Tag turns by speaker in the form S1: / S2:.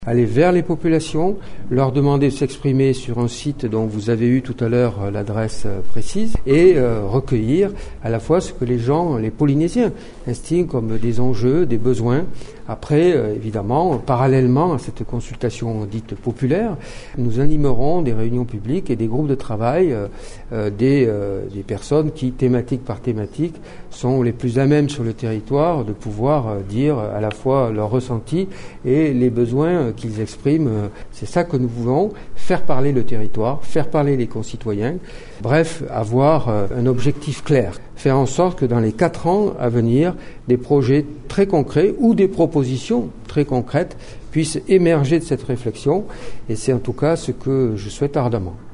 S1: Aller vers les populations, leur demander de s'exprimer sur un site dont vous avez eu tout à l'heure l'adresse précise et recueillir à la fois ce que les gens, les Polynésiens, estiment comme des enjeux, des besoins. Après, évidemment, parallèlement à cette consultation dite populaire, nous animerons des réunions publiques et des groupes de travail des personnes qui, thématique par thématique, sont les plus à même sur le territoire de pouvoir dire à la fois leurs ressentis et les besoins qu'ils expriment. C'est ça que nous voulons, faire parler le territoire, faire parler les concitoyens, bref, avoir un objectif clair, faire en sorte que dans les 4 ans à venir, des projets très concrets ou des propositions très concrètes puissent émerger de cette réflexion, et c'est en tout cas ce que je souhaite ardemment.